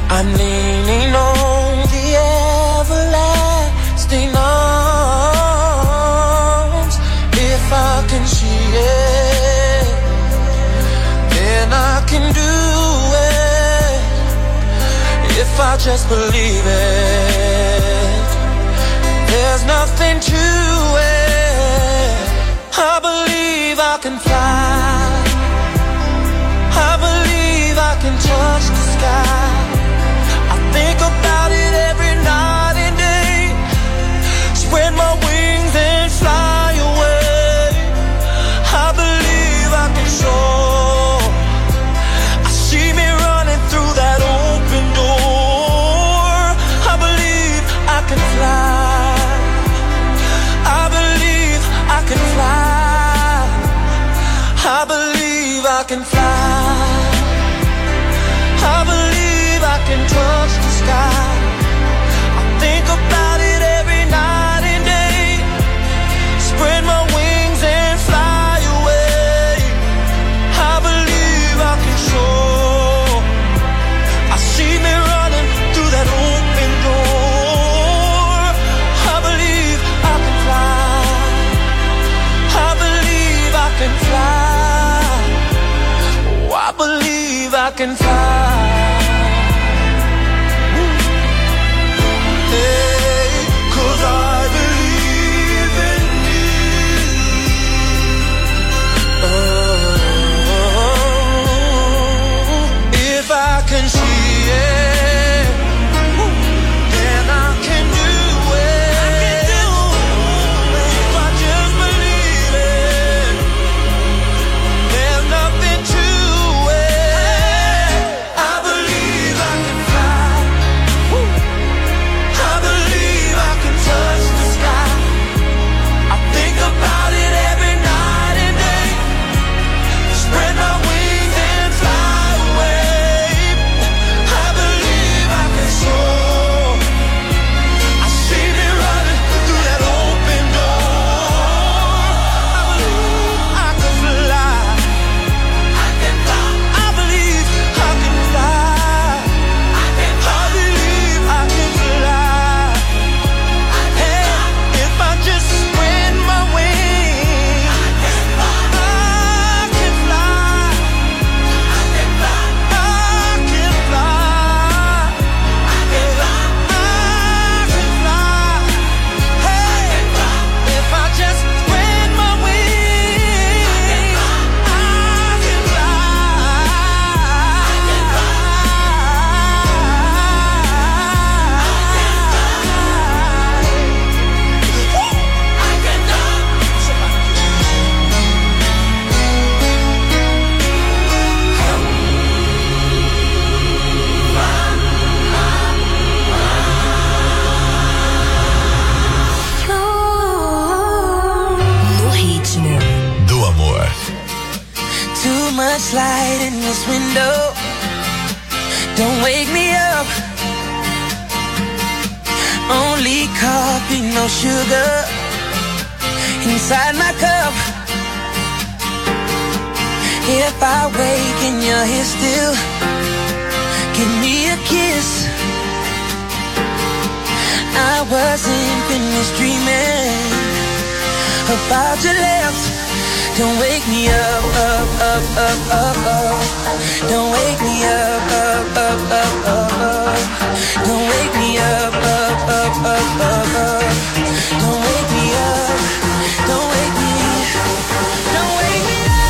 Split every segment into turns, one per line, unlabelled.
I'm leaning on the everlasting arms. If I can see it, then I can do it. If I just believe it, there's nothing to it. I believe I can fly. I believe I can touch the sky. I think about it every night and day. Spread my wings and fly away. I believe I can soar. I see me running through that open door. I believe I can fly. I believe I can fly. I believe I can fly. I believe I can touch the sky. I think about it every night and day. Spread my wings and fly away. I believe I can soar. I see me running through that open door. I believe I can fly. I believe I can fly. Oh, I believe I can fly. Hey, 'cause I believe in you. Oh, if I can see it, then I can do it. If I just believe it, there's nothing to it. I believe I can fly. I believe I can touch the sky. I think about it every night and day. Spread my wings and fly away. I believe I can soar. I see me running through that open door. I believe I can fly. I can fly. I believe I can fly. I believe I can fly. Hey, if I just spread my wings, I can fly. I can fly. I can fly. I can fly. Hey, if I just spread my wings, I can
No ritmo
do amor.
Too much light in this window. Don't wake me up. Only coffee, no sugar inside my cup. If I wake and you're here still, give me a kiss. I wasn't finished dreaming about your lips. Don't wake me up, up, up, up, up, up. Don't wake me up, up, up, up, up, up. Don't wake me up, up, up, up, up, up. Don't wake me up. Don't wake me. Don't wake me up.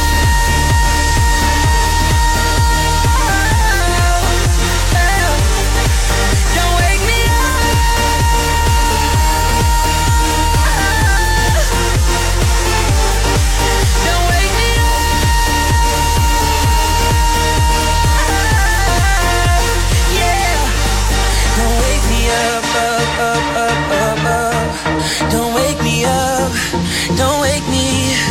Don't wake me up. Don't wake me up. Yeah. Don't wake me up, up, up, up, up, up. Don't wake me up. Don't wake me.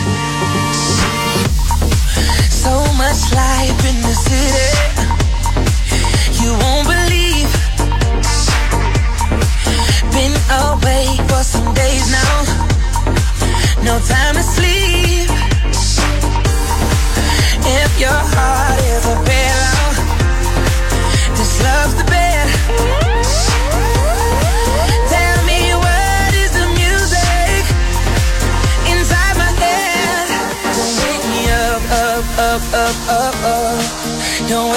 So much life in the city, you won't believe. Been awake for some days now, no time to sleep. If your heart is a bailout, this love's the bed.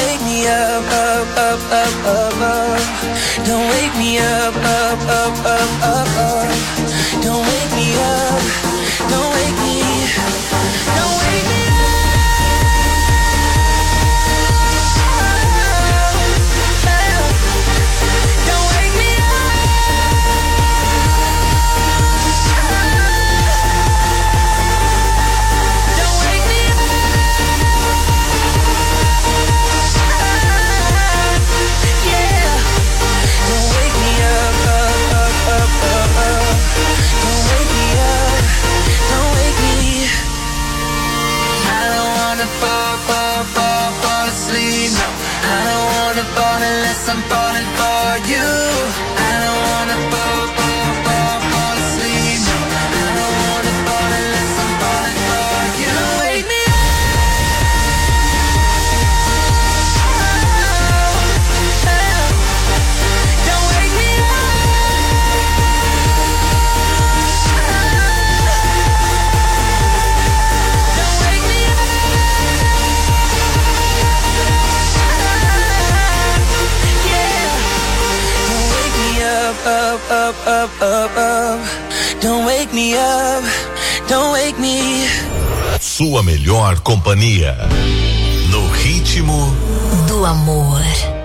wake me up, up, up, up, up, up. Don't wake me up, up, up, up, up, up. Don't wake me up, don't wake me, don't wake me up.
Unless I'm falling for you, I don't wanna fall asleep. No, I don't wanna fall unless I'm falling for you. Wake me up. Don't wake me up. Don't wake me up. Up, up, up, up, up. Don't wake me up, don't wake me.
Sua melhor companhia no ritmo
do amor.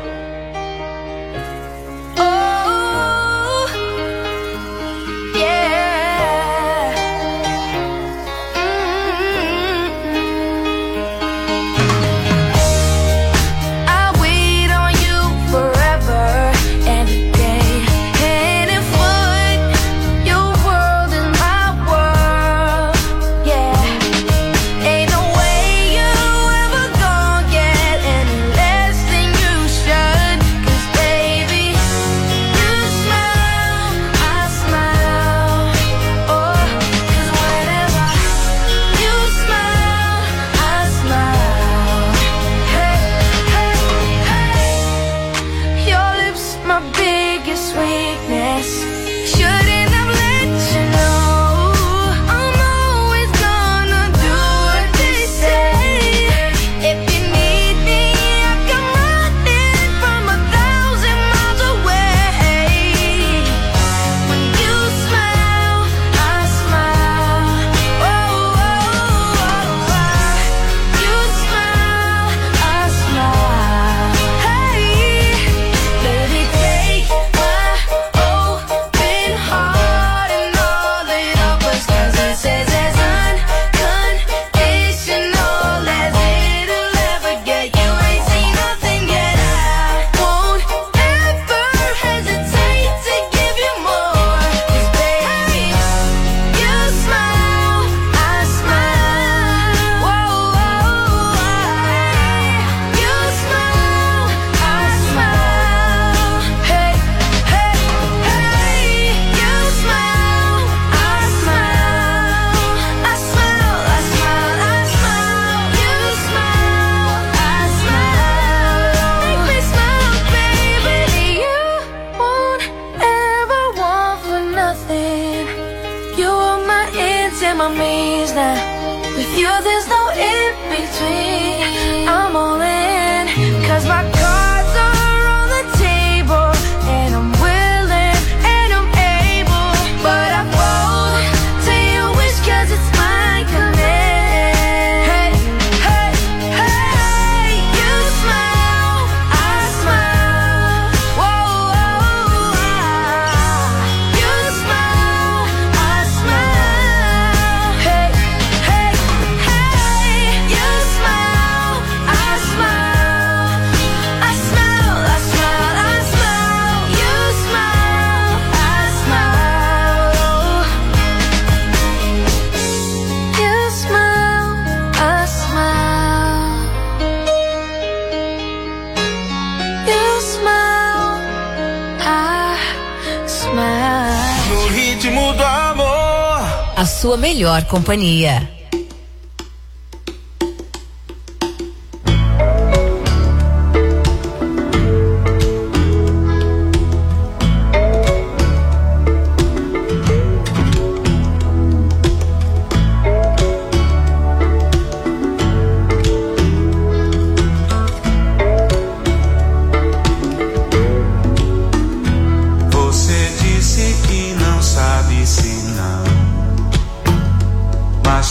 A sua melhor companhia.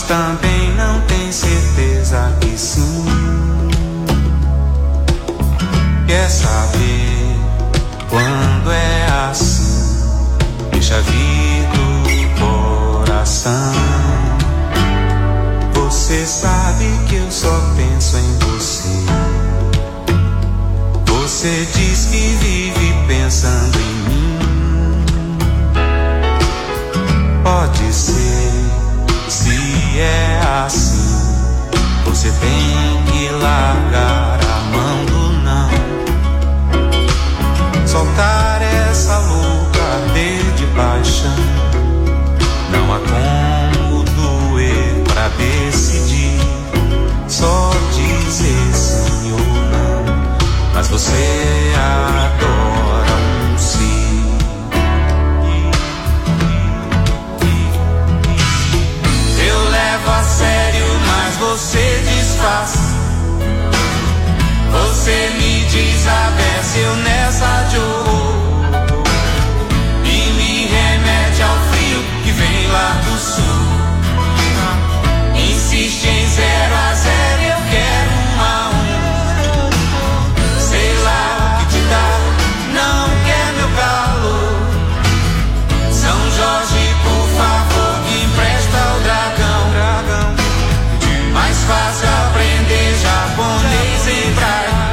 também não tem certeza que sim. Quer saber quando é assim? Deixa vir do coração. Você sabe que eu só penso em você. Você diz que vive pensando em mim. Pode ser, se é assim, você tem que largar a mão do não. Soltar essa louca arder de paixão. Não há como doer pra decidir. Só dizer sim ou não. Mas você adora um sim. Eu levo a sério, mas você disfarça. Você me desabece, eu nessa de horror. E me remete ao frio que vem lá do sul. Insiste em 0-0, eu quero 1-1. Sei lá o que te dá, não quer meu calor. São Jorge, por favor, me empresta o dragão. Mais fácil aprender japonês em braille.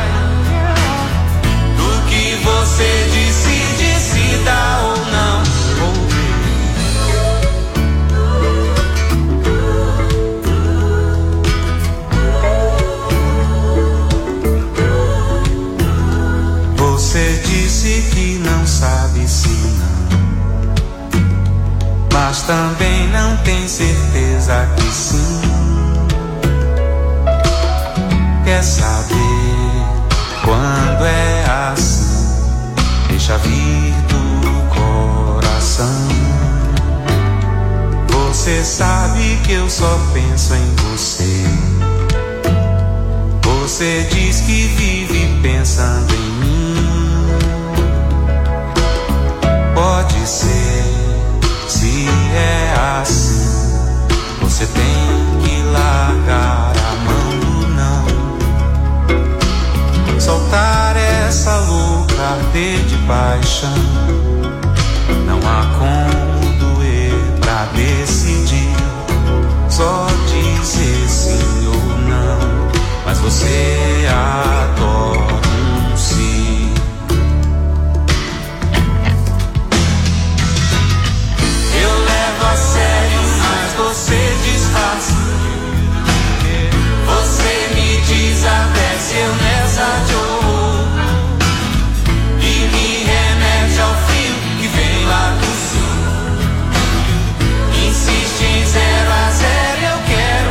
Você decide se dá ou não. Você disse que não sabe se não, mas também não tem certeza que sim. Quer saber quando é assim? Deixa vir do coração. Você sabe que eu só penso em você. Você diz que vive pensando em mim. Pode ser, se é assim, você tem que largar a mão do não. Soltar essa louca arder de paixão. Não há como doer pra decidir. Só dizer sim ou não. Mas você adora um sim. Eu levo a sério, mas você disfarça. Você me desabece, eu nessa de horror. E me remete ao frio que vem lá do sul. Insiste em 0-0, eu quero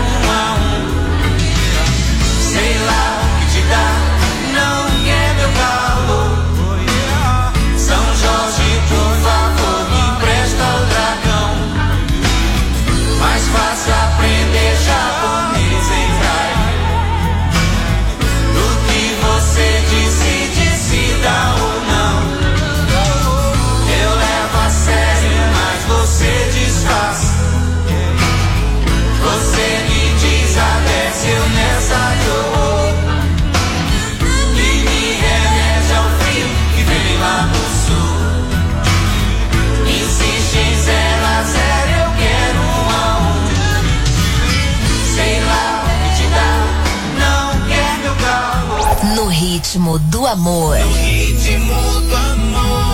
1-1. Sei lá o que te dá, não quer meu calor. São Jorge, por favor, me empresta o dragão. Mais fácil aprender japonês em braille. Do que você decide se dá ou não. Eu levo a sério, mas você disfarça. Você me desabece, eu nessa de horror. E me remete ao frio que vem lá do sul. Insiste em 0-0, eu quero 1-1. Sei lá o que te dá, não quer meu calor.
No ritmo do amor.
No ritmo do amor.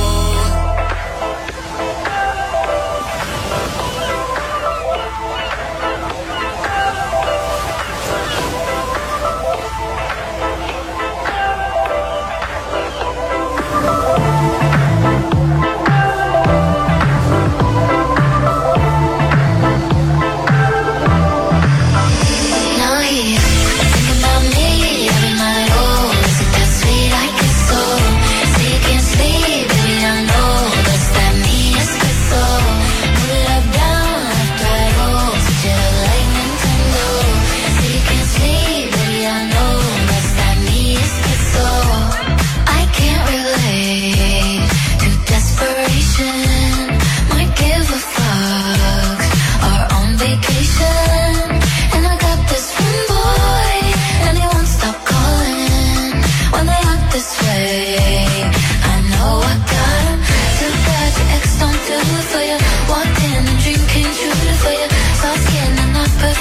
Now here, think about me every night. Oh, is it that sweet? I guess so.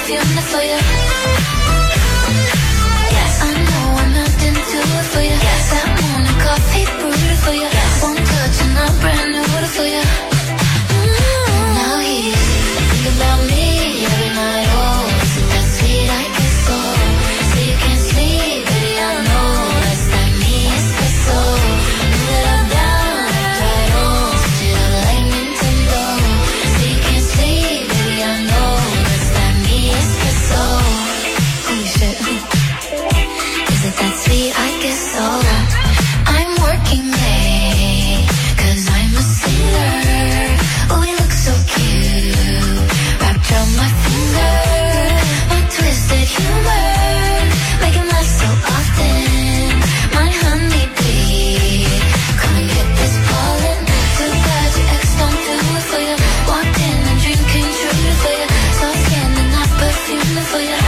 perfume for you. Yes, I know I'm nothing to it for you. Yes, that morning coffee brewed for you. Yes, one touch and I'm brand new for you. Now he's thinking about me every night. Oh, isn't that sweet? I guess so. So you can't sleep, baby, I know. That's that me, espresso. Move it up, down, left, right, oh. Switch it up like Nintendo. So you can't sleep, baby, I know. That's that me, espresso. Oh shit. Is it that sweet? I guess so. I'm working late, 'cause I'm a singer. Oh, we look so cute, wrapped around my finger. My twisted humor, make it laugh so often. My honeybee, come and get this pollen. Too bad your ex don't do it for you. Walked in and dream came true for you. Soft skin and not perfume for you.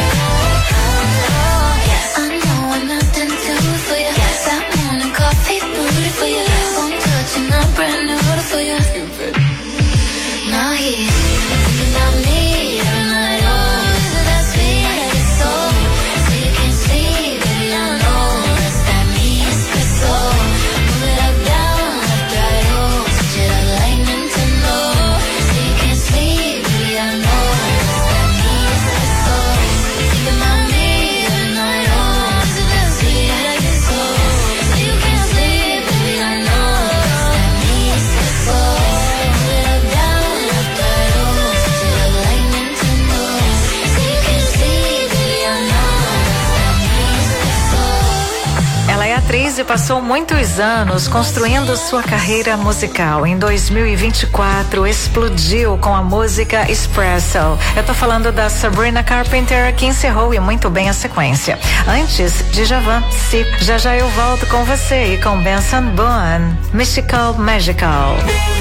Yes, I know I'm nothing to it for you. Yes, that morning coffee booty for you. One touch and I'm brand new for you. Now he's thinking about me every night. Oh, is it that sweet? I guess so. So you can't sleep, baby, I know. That's that me, espresso. Move it up, down, left, right, oh. Switch it up like Nintendo. So you can't sleep, baby, I know. That's that me, espresso. Thinking about me every night. Oh, is it that sweet? I guess so. So you can't sleep, baby, I know. That's that me, espresso. Move it up, down, left, right, oh. Switch it up like Nintendo. So you can't sleep, baby, I know. That's that me, espresso.
Ela é atriz e passou muitos anos construindo sua carreira musical. Em 2024, explodiu com a música Espresso. Eu tô falando da Sabrina Carpenter, que encerrou e muito bem a sequência. Antes, Djavan, Sip. Já já eu volto com você e com Benson Boone. Mystical Magical.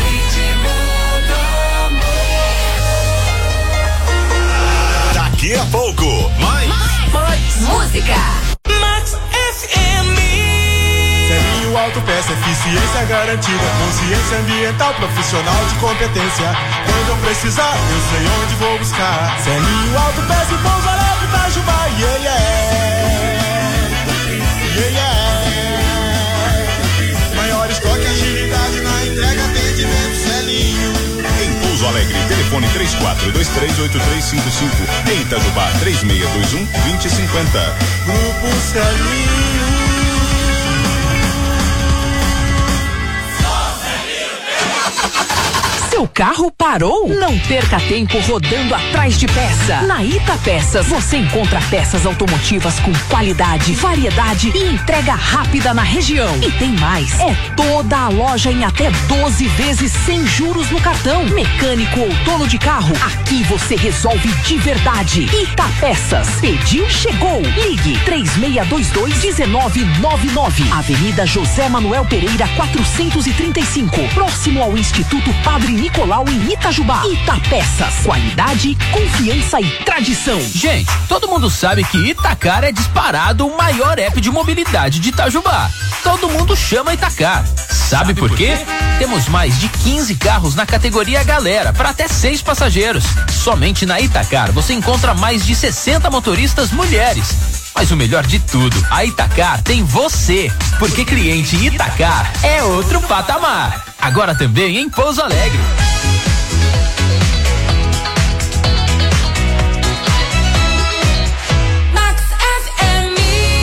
Daqui a pouco, mais
Música.
Max FM.
Selinho Autopeça, eficiência garantida, consciência ambiental, profissional de competência. Quando eu precisar, eu sei onde vou buscar. Selinho Autopeça e Pouso Alegre, Itajubá, yeah, yeah. Yeah, yeah. Maior estoque, agilidade na entrega, atendimento, Selinho.
em Pouso Alegre. Telefone 34238355. Em Itajubá, 3621-2050.
Grupo Selinho.
Seu carro parou? Não perca tempo rodando atrás de peça. Na Ita Peças você encontra peças automotivas com qualidade, variedade e entrega rápida na região. E tem mais, é toda a loja em até 12 vezes sem juros no cartão. Mecânico ou dono de carro, aqui você resolve de verdade. Ita Peças, pediu, chegou. Ligue 3622-1999. Avenida José Manuel Pereira 435, próximo ao Instituto Padre Nicolau em Itajubá. Itapeças, qualidade, confiança e tradição.
Gente, todo mundo sabe que Itacar é disparado o maior app de mobilidade de Itajubá. Todo mundo chama Itacar. Sabe por quê? Temos mais de 15 carros na categoria Galera, para até 6 passageiros. Somente na Itacar você encontra mais de 60 motoristas mulheres. Mas o melhor de tudo, a Itacar tem você, porque cliente Itacar é outro patamar. Agora também em Pouso Alegre.
Max FM.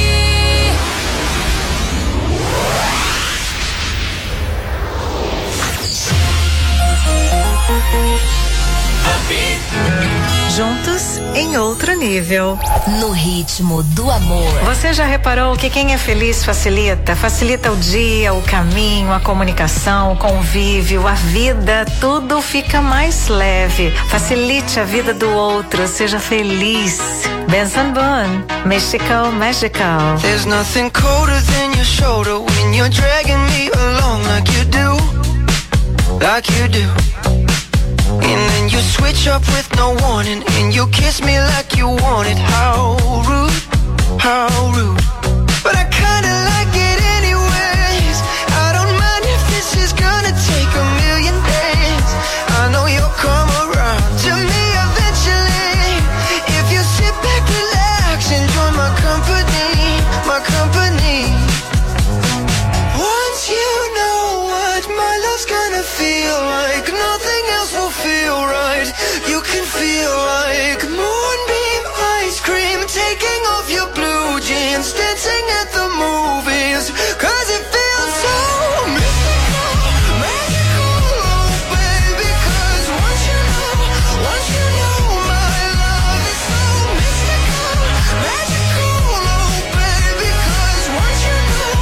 Juntos em outro nível.
No ritmo do amor.
Você já reparou que quem é feliz facilita? Facilita o dia, o caminho, a comunicação, o convívio, a vida, tudo fica mais leve. Facilite a vida do outro, seja feliz. Benson Boone, Mystical Magical.
There's nothing colder than your shoulder when you're dragging me along like you do. Like you do. And then you switch up with no warning, and you kiss me like you want it. How rude, how rude. But I kinda like it anyways. I don't mind if this is gonna take a million days. I know you'll come around to me eventually. It gonna feel like nothing else will feel right. You can feel like moonbeam ice cream, taking off your blue jeans, dancing at the movies, 'cause it feels so mystical, magical, oh baby, 'cause once you know my love is so mystical, magical, oh baby, 'cause once you know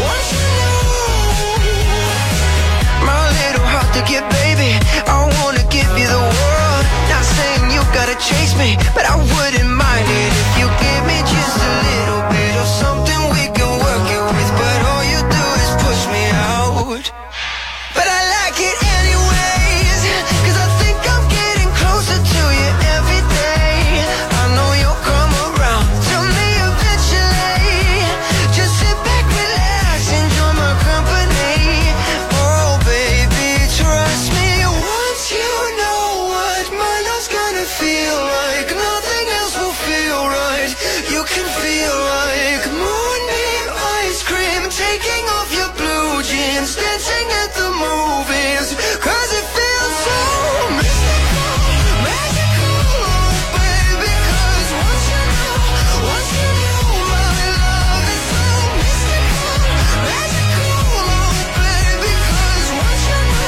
my little heart to get, baby, I wanna give you the world. Not saying you gotta chase me, but I wouldn't mind it if you give me just a little bit of something we can work it with. But all you do is push me out. But I like it anyways, 'cause I think I'm getting closer to you every day. I know you'll come around to me eventually. Just sit back, relax, enjoy my company. Oh baby, trust me, once you know what my love's gonna feel like, nothing else will feel right. You can feel like moonbeam ice cream, taking off your blue jeans, dancing at the movies, 'cause it feels so mystical, magical, oh baby, 'cause once you know my love is so mystical, magical, oh baby, 'cause once you know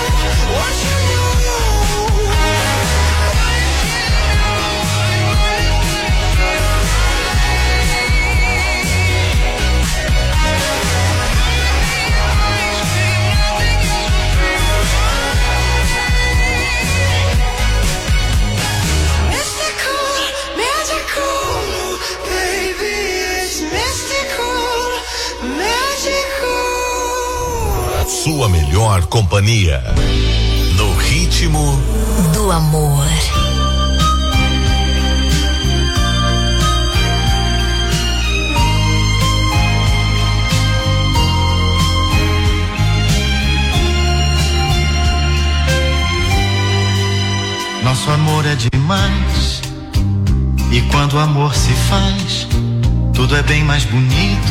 mystical, magical, baby, it's mystical, magical.
Sua melhor companhia. No ritmo
do amor.
Nosso amor é demais, e quando o amor se faz, tudo é bem mais bonito.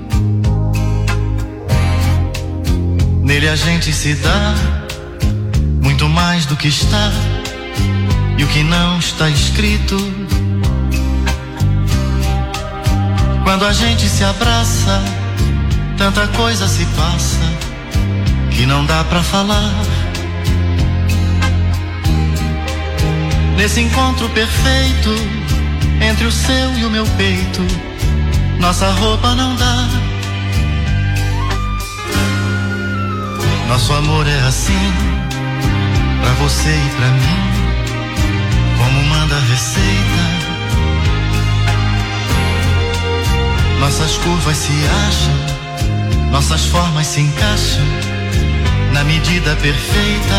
Nele a gente se dá muito mais do que está e o que não está escrito. Quando a gente se abraça, tanta coisa se passa que não dá pra falar. Nesse encontro perfeito entre o seu e o meu peito, nossa roupa não dá. Nosso amor é assim, pra você e pra mim, como manda a receita. Nossas curvas se acham, nossas formas se encaixam na medida perfeita.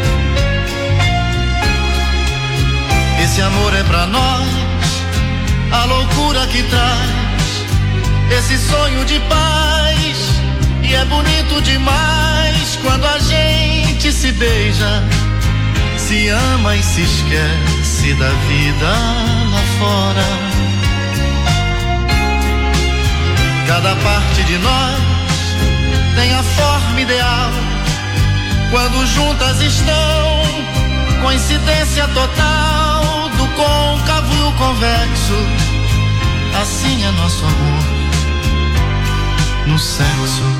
Esse amor é pra nós, a loucura que traz esse sonho de paz. E é bonito demais quando a gente se beija, se ama e se esquece da vida lá fora. Cada parte de nós tem a forma ideal, quando juntas estão, coincidência total do côncavo e o convexo. Assim é nosso amor no sexo.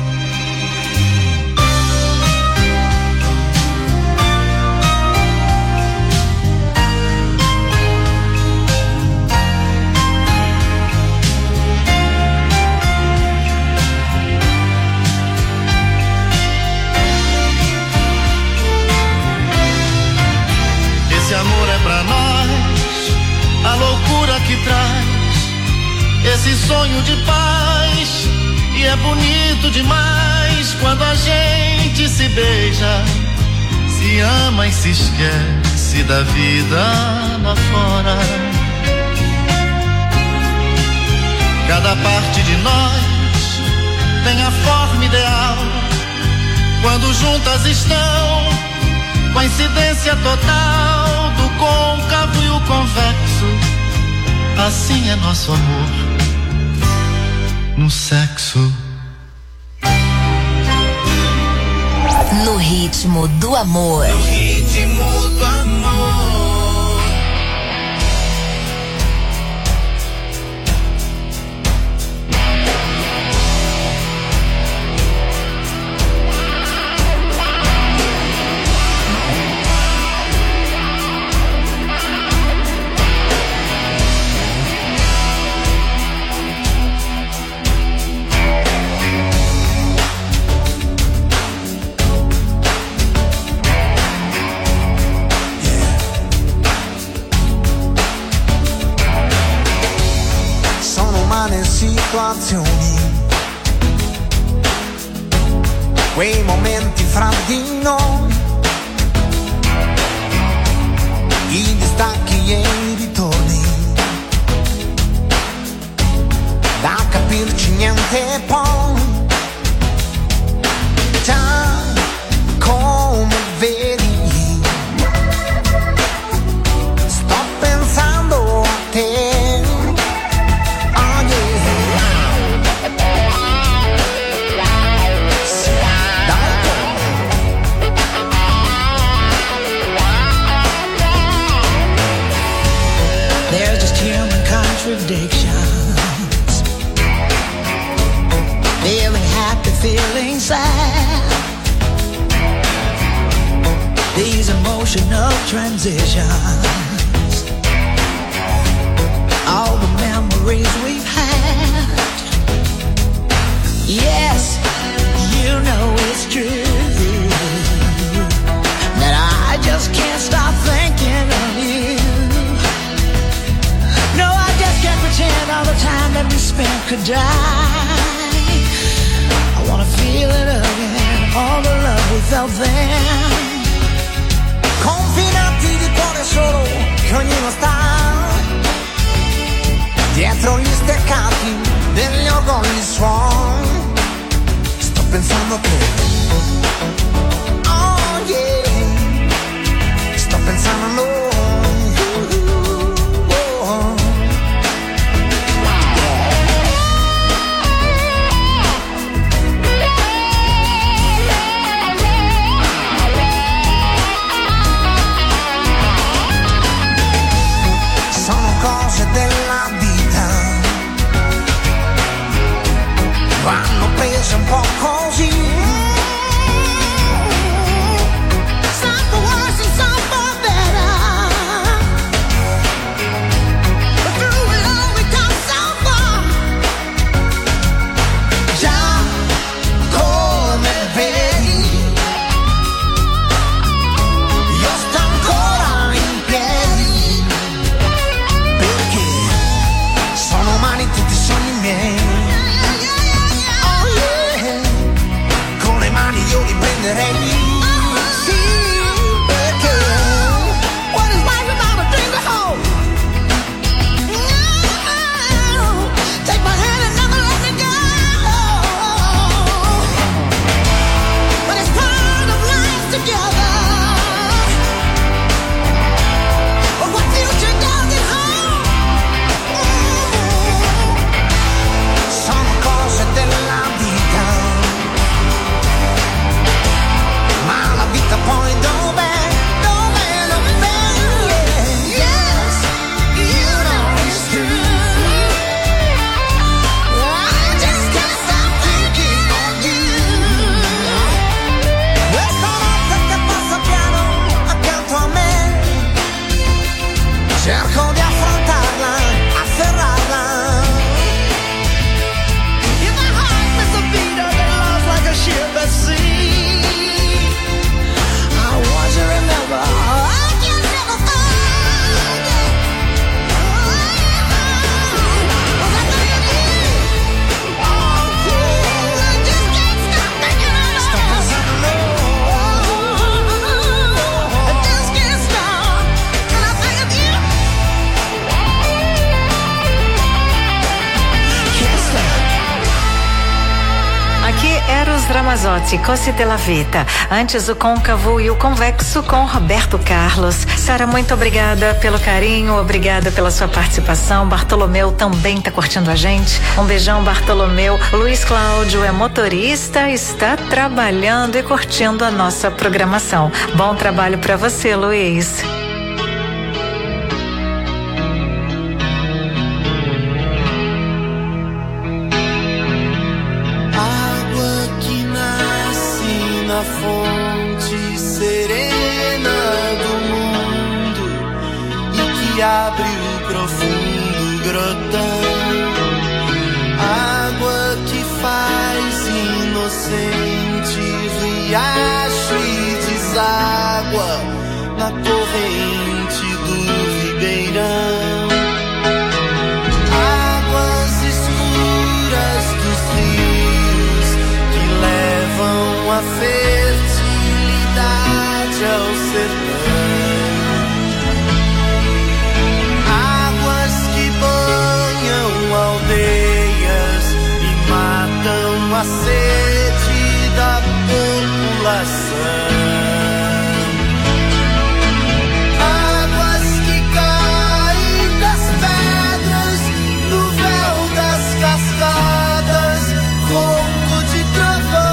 Esse amor é pra nós, a loucura que traz esse sonho de paz. E é bonito demais quando a gente se beija, se ama e se esquece da vida lá fora. Cada parte de nós tem a forma ideal, quando juntas estão, coincidência total do côncavo e o convexo. Assim é nosso amor no sexo.
No ritmo do amor.
No ritmo do amor.
Situazioni, quei momenti fra di noi, i distacchi e i ritorni, da capirci niente poi, già come vedi, sto pensando a te.
Contradictions, feeling happy, feeling sad, these emotional transitions, all the memories we've had. Yes, you know it's true that I just can't stop thinking of you. Pretend all the time that we spent could die. I wanna feel it again, all the love we felt then.
Confinati di cuore solo, che ognuno sta dietro gli steccati degli orgogli suon. Sto pensando a te. Oh yeah. Sto pensando a noi. Della vita vanno prese un po' così. Some for worse and some for better, but through it all we come so far. Già come vedi, io sto ancora in piedi, sono umani tutti i sogni miei. Oh yeah, con le mani io li prenderei. Sì, perché what is life without a dream to hold? No, take my hand and never let me go. But it's part of life together. But what future does it hold? Sono cose della vita, ma
Ramazotti, Così della Vita. Antes o Côncavo e o Convexo com Roberto Carlos. Sara, muito obrigada pelo carinho, obrigada pela sua participação. Bartolomeu também tá curtindo a gente. Um beijão, Bartolomeu. Luiz Cláudio é motorista, está trabalhando e curtindo a nossa programação. Bom trabalho para você, Luiz.
A fonte serena do mundo e que abre o profundo grotão, água que faz inocente riacho e deságua na corrente do ribeirão, águas escuras dos rios que levam a ao sertão, águas que banham aldeias e matam a sede da população, águas que caem das pedras no véu das cascadas, ronco de trovão.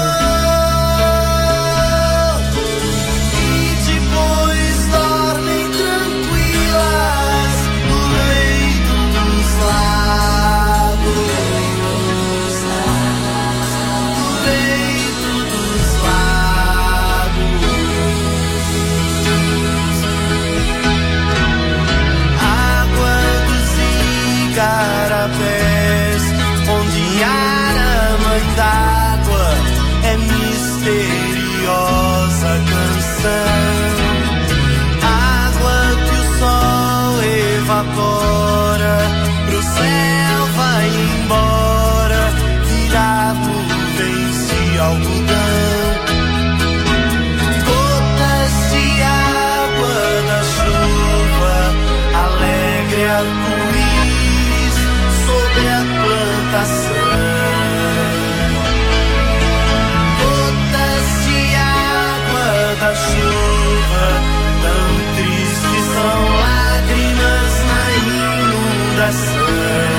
Carapés, onde a mãe d'água é misteriosa canção, água que o sol evapora, pro céu vai embora, virar nuvens de algodão, gotas de água da chuva, alegre arco-íris sobre a plantação, gotas de água da chuva, tão tristes são lágrimas na inundação.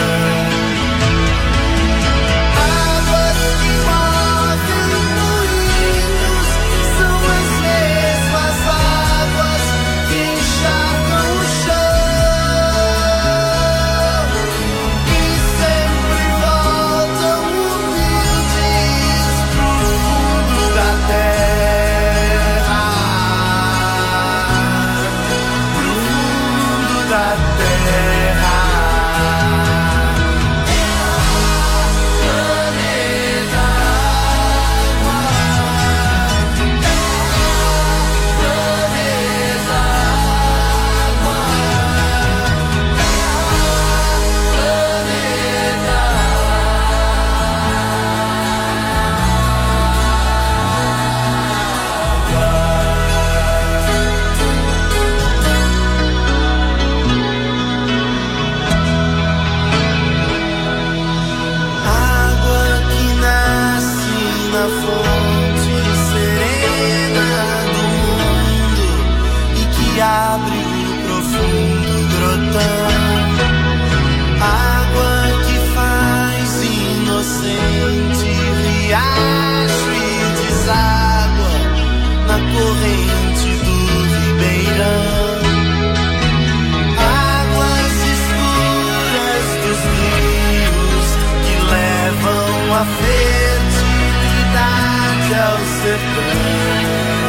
A fertilidade ao sertão,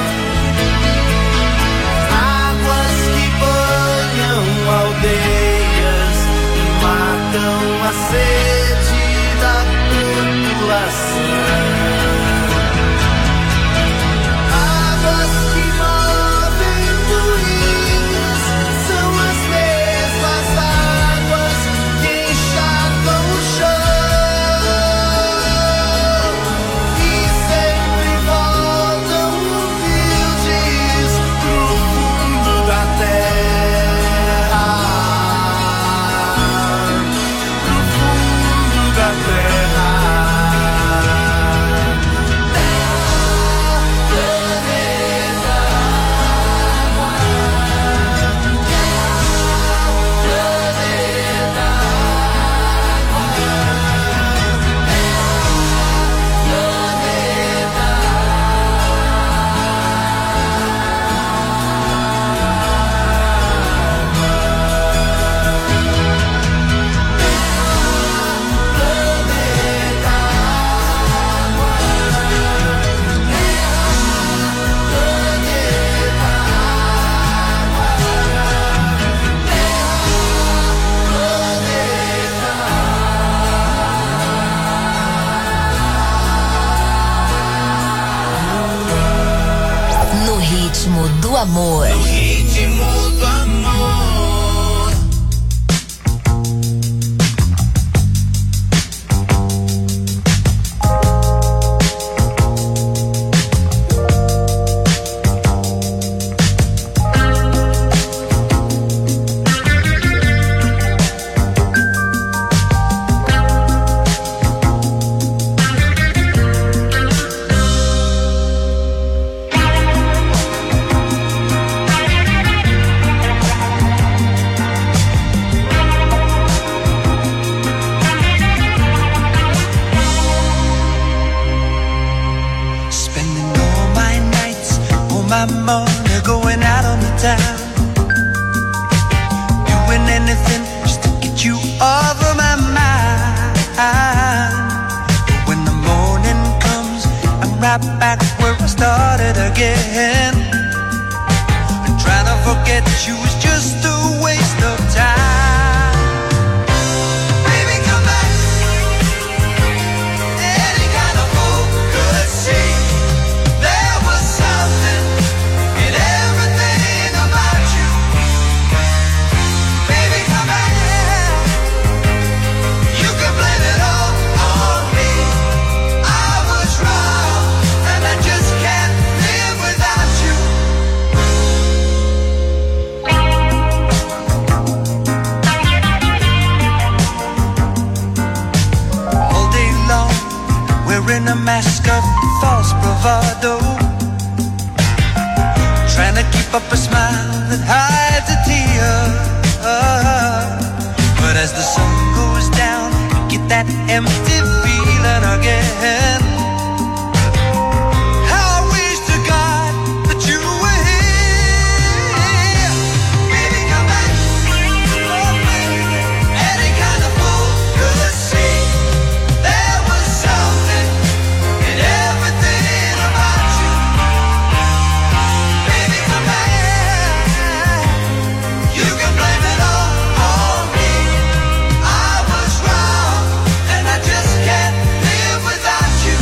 águas que banham aldeias e matam a sede da população, águas que movem moinhos, são as mesmas águas que encharcam o chão.
ritmo do amor.
No ritmo do amor.
My money going out on the town, doing anything just to get you off of my mind. But when the morning comes, I'm right back where I started again. And trying to forget you is just a waste of time. Baby, come back. Any kind of fool could see there was something in everything about you. Baby, come back. You can blame it all on me. I was wrong, and I just can't live without you. All day long, wearing a mask of false bravado, trying to keep up a smile that hides a tear. But as the sun goes down, you get that empty feeling again. How I wish to God that you were here. Baby, come back. Oh, baby. Any kind of fool could see there was something in everything about you. Baby, come back. You can blame it all on me. I was wrong, and I just can't live without you.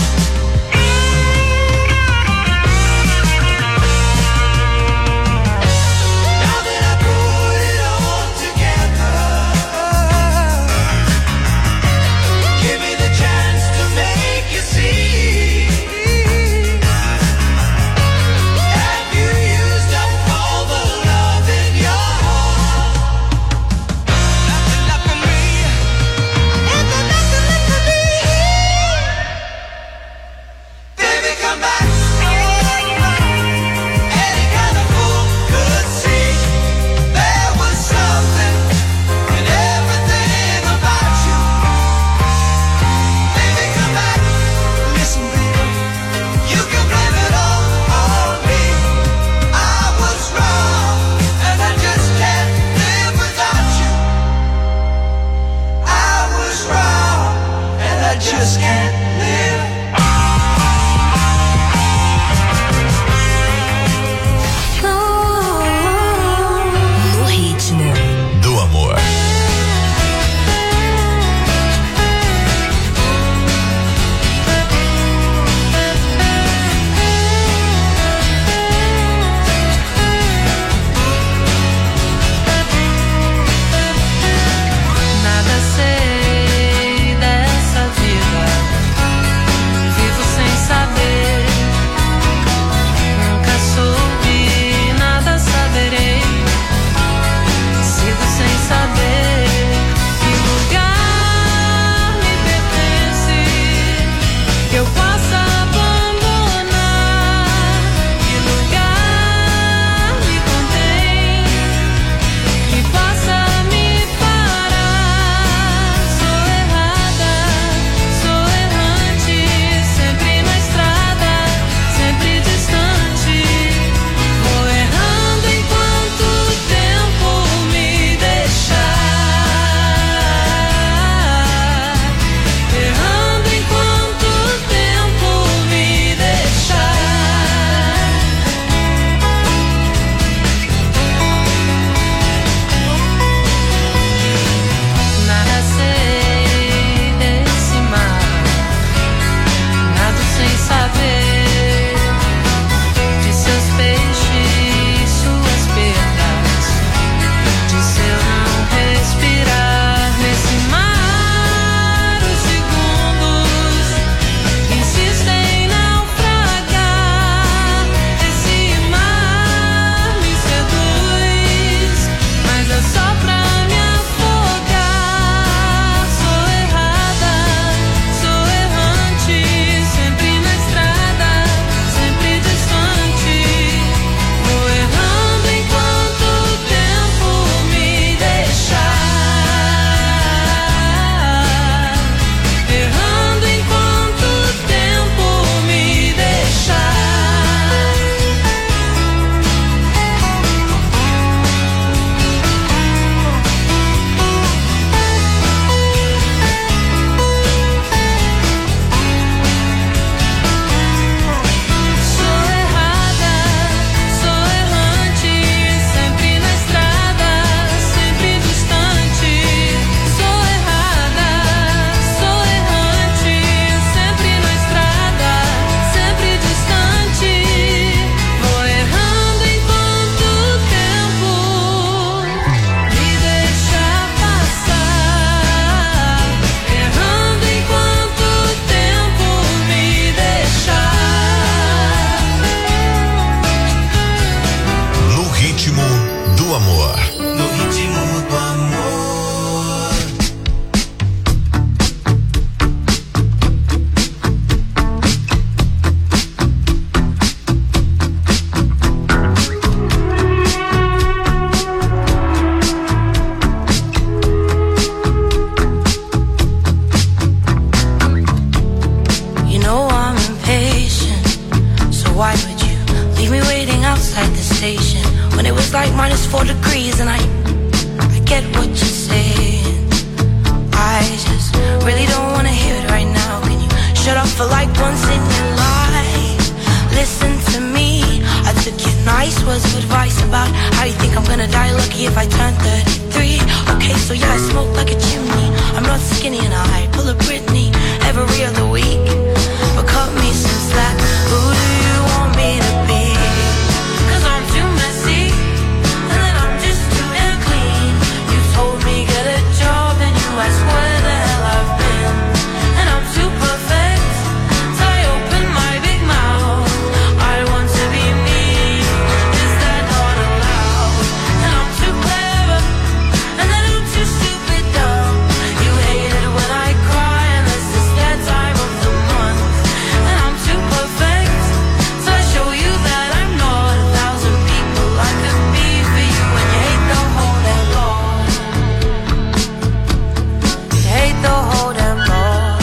leave me waiting outside the station when it was like -4 degrees, and I get what you're saying. I just really don't wanna hear it right now. Can you shut up for like once in your life? Listen to me. I took your nice words of advice about how you think I'm gonna die lucky if I turn 33. Okay, so yeah, I smoke like a chimney. I'm not skinny and I pull a Britney every other week. But cut me some slack. Who do you want me to be? 'Cause I'm too messy, and then I'm just too damn clean. You told me get a job, and you asked where the hell I've been. And I'm too perfect, so I open my big mouth. I want to be me. Is that not allowed? And I'm too clever, and then I'm too stupid dumb. You hate it when I cry, unless it's that time of the month. And I'm too perfect, so I show you that I'm not 1,000 people I could be for you. And you hate the whole damn lot. You hate the whole damn lot.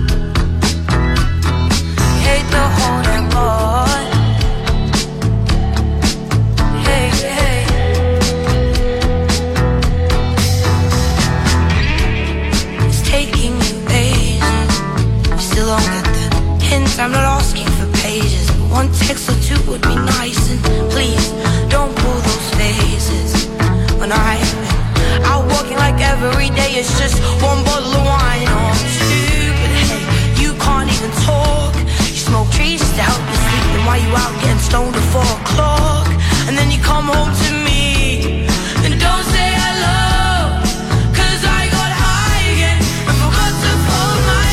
You hate the whole damn lot. Hey, hey. It's taking you ages. You still don't get the hint. I'm not asking for pages, but one text or two would be nice. And please don't pull those faces when I'm out walking like every day. It's just one bottle of wine. Oh, I'm stupid. Hey, you can't even talk. You smoke trees just to help you sleep. And while you out getting stoned at 4 o'clock, and then you come home to me and don't say hello. 'Cause I got high again and forgot to fold my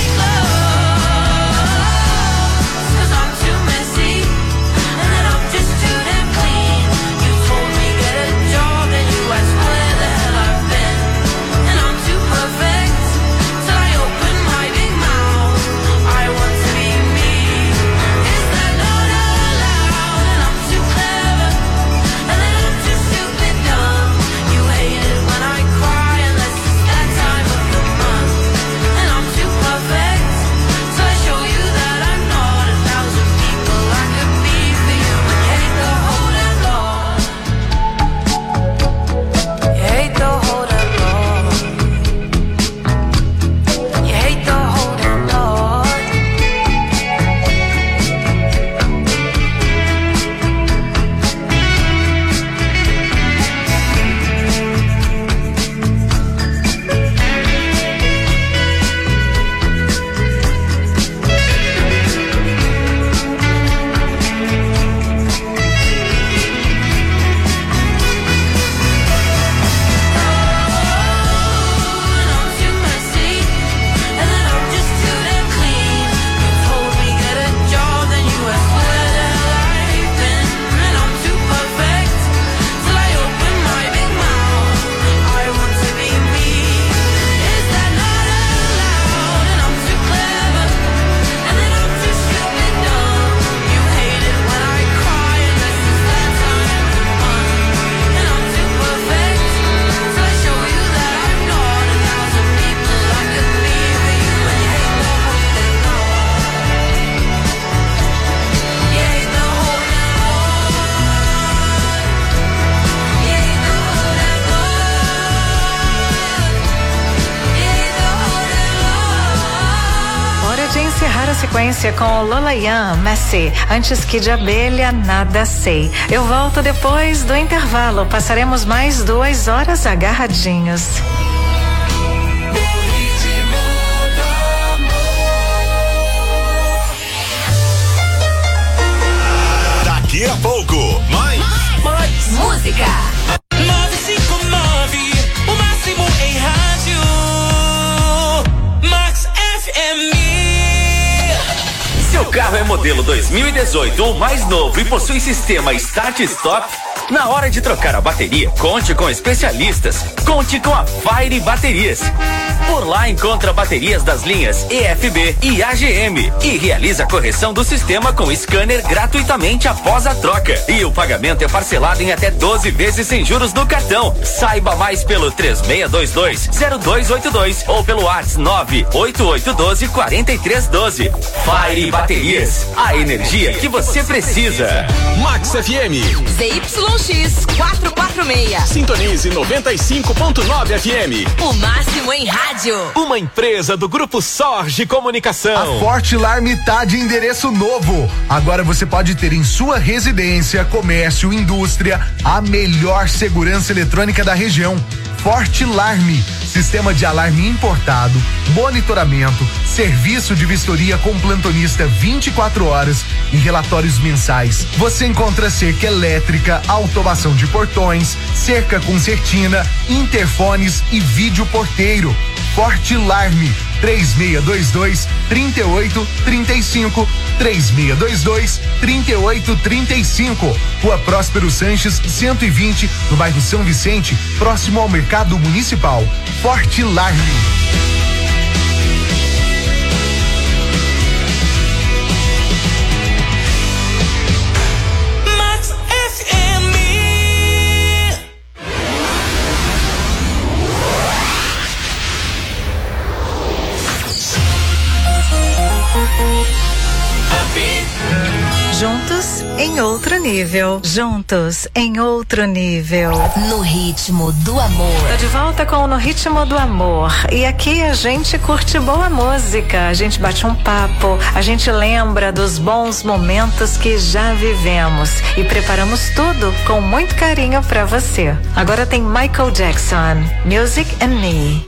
clothes. 'Cause I'm too messy, and then I'm just too damn clean. You told me get a job, and you asked where the hell I've been. And I'm too perfect, till I open my big mouth. I want to be me. Is that not allowed? And I'm too clever, and then I'm too stupid dumb. You hate it when I cry, unless it's that time of the month. And I'm too perfect, so I show you that I'm not 1,000 people I could be for you. And you hate the whole damn lot. You hate the whole damn lot. You hate the whole damn lot. And I'm too messy, and then I'm just too damn clean. You told me get a job, then you asked where the hell I've been. And I'm too perfect, till I open my big mouth. I want to be me. Is that not allowed? And I'm too clever, and then I'm too stupid dumb. You hate it when I cry, unless it's that time of the month. And I'm too perfect, so I show you that I'm not 1,000 people I could be for you. And you hate the whole damn lot. You hate the whole damn lot. You hate the whole damn lot. You hate the whole damn lot.
Hora de encerrar a sequência com o Lolayan, Messy. Antes que de abelha, nada sei. Eu volto depois do intervalo. Passaremos mais 2 horas agarradinhos.
Daqui a pouco, mais
Música.
959, o máximo em rádio. Max FM.
Seu carro é modelo 2018 ou mais novo e possui sistema Start-Stop? Na hora de trocar a bateria, conte com especialistas. Conte com a Fire Baterias. Por lá encontra baterias das linhas EFB e AGM e realiza a correção do sistema com scanner gratuitamente após a troca. E o pagamento é parcelado em até 12 vezes sem juros no cartão. Saiba mais pelo 3622-0282 ou pelo WhatsApp 98812-4312. Fire Baterias, a energia que você precisa.
Max FM.
ZYX 446.
Sintonize 95.9 FM.
O máximo em rádio.
Uma empresa do Grupo Sorge Comunicação.
A Forte Alarme tá de endereço novo. Agora você pode ter em sua residência, comércio, indústria, a melhor segurança eletrônica da região. Forte Alarme, sistema de alarme importado, monitoramento, serviço de vistoria com plantonista 24 horas e relatórios mensais. Você encontra cerca elétrica, automação de portões, cerca concertina, interfones e vídeo porteiro. Forte Alarme, 3622-3835, 3622-3835. Rua Próspero Sanches, 120, no bairro São Vicente, próximo ao Mercado Municipal. Forte Alarme.
Juntos em outro nível. Juntos em outro nível.
No ritmo do amor.
Tô de volta com No Ritmo do Amor. E aqui a gente curte boa música, a gente bate um papo, a gente lembra dos bons momentos que já vivemos e preparamos tudo com muito carinho pra você. Agora tem Michael Jackson, Music and Me.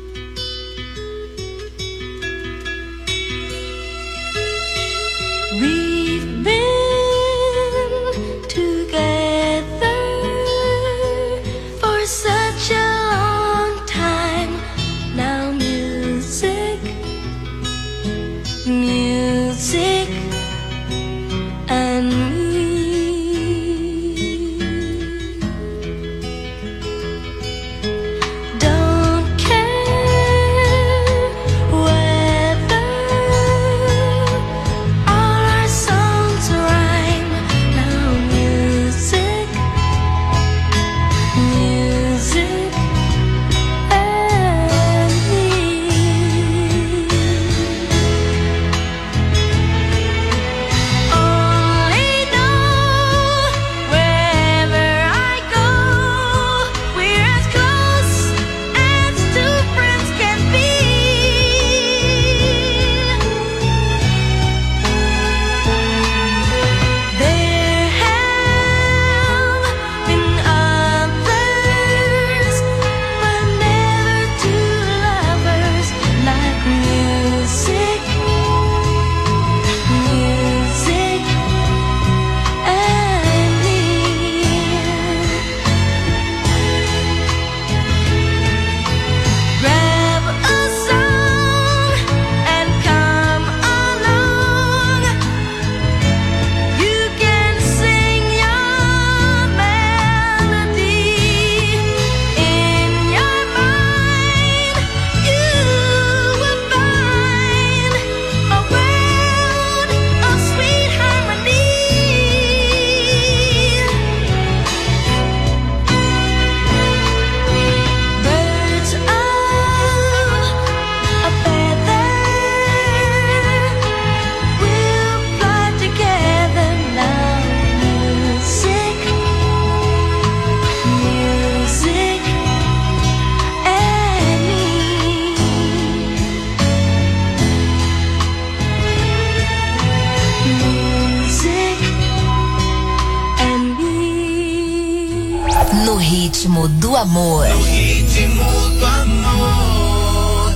No ritmo do amor.
No ritmo do amor.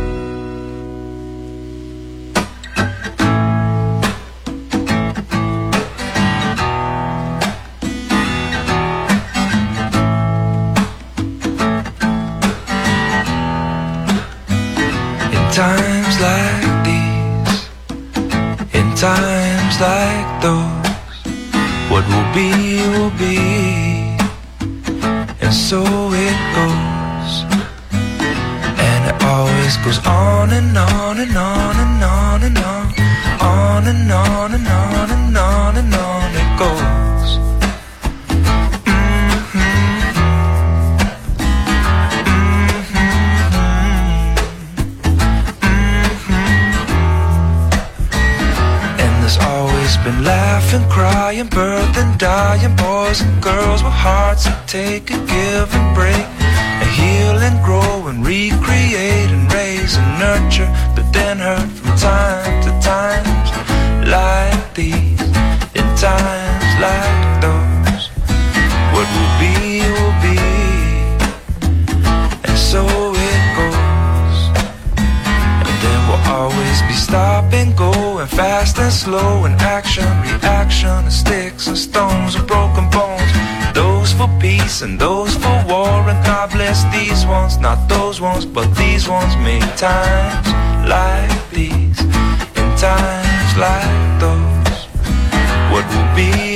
In times like these, in times like those, what will be, and so it goes. And always goes on and on and on and on and on, on and on and on and on and on it goes. And there's always been laughing, crying, birthing, dying, boys and girls with hearts that take and give and break, and heal and grow and recreate and raise and nurture, but then hurt from time to times like these, in times like those. What will be, and so it goes. And there will always be stop and go, and fast and slow, and action, reaction, and sticks and stones and broken bones. Those for peace and those for war, and God bless these ones, not those ones, but these ones make times like these, in times like those. What will be,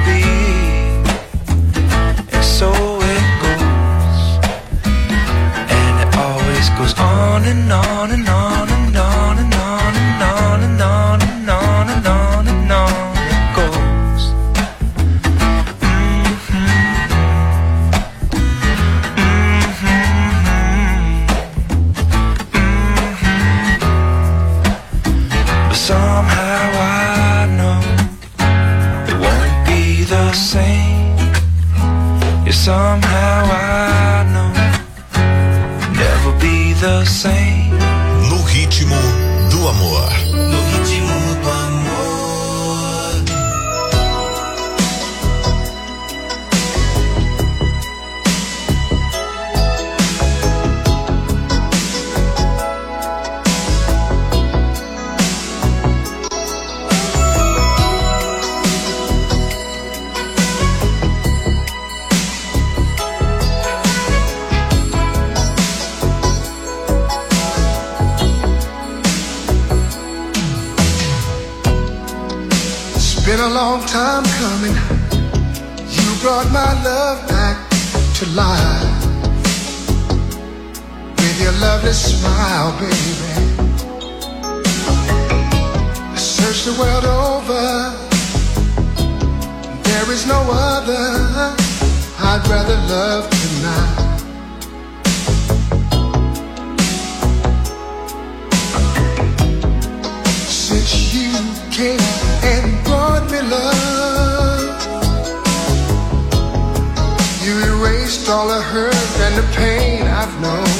and so it goes. And it always goes on and on and on and on and on and on and on and on and on and on it goes. But somehow I know it won't be the same. Yeah, somehow I know never be the same.
No ritmo do amor.
No ritmo do amor.
Been a long time coming. You brought my love back to life with your lovely smile, baby. I searched the world over. There is no other I'd rather love tonight. Since you came and brought me love, you erased all the hurt and the pain I've known.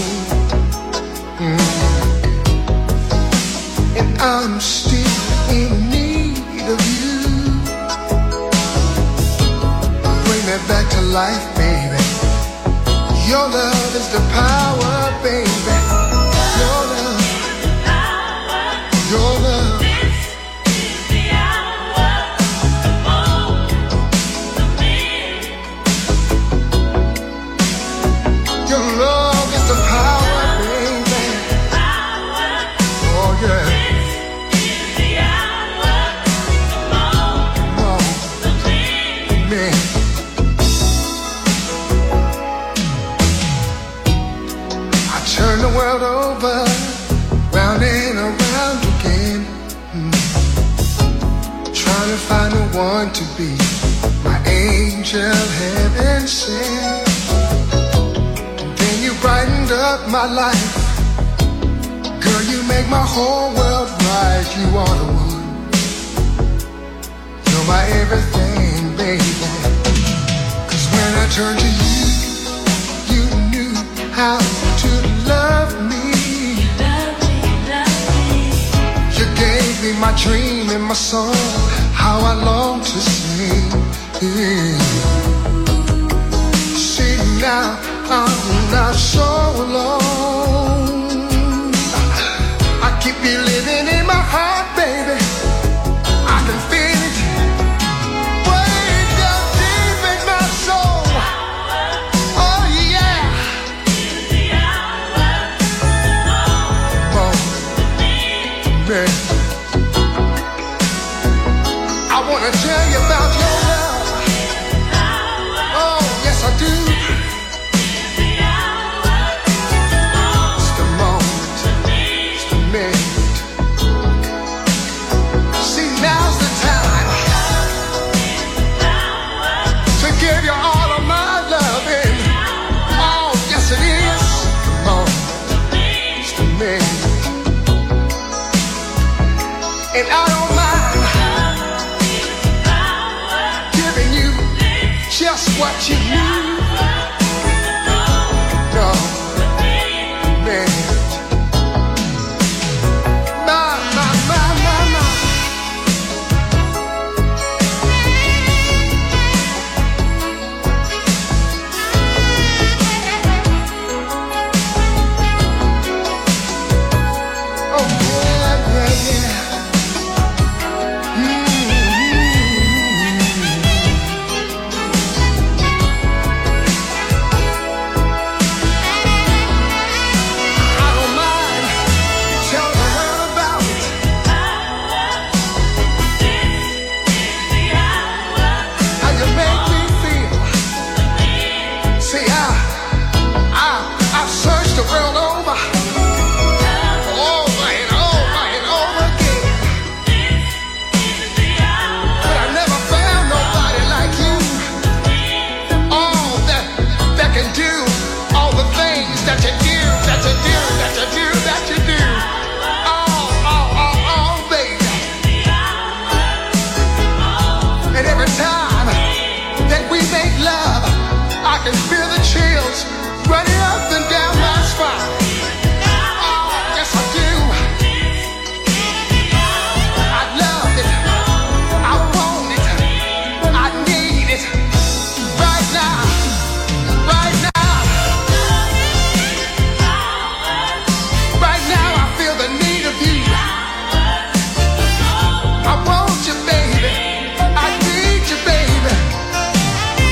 And I'm still in need of you. Bring me back to life, baby. Your love is the power, baby. Your love, your love. World over, round and around again, trying to find the one to be my angel heaven sent. Then you brightened up my life, girl, you make my whole world right. You are the one, you're my everything, baby. 'Cause when I turned to you, you knew how to love me. You gave me my dream and my song, how I long to sing. See now, I'm not so alone. I keep you living in my heart, baby. I can feel it way down deep in my soul. Oh yeah. Man, I wanna tell you about your love.
and I don't mind giving you just what you need.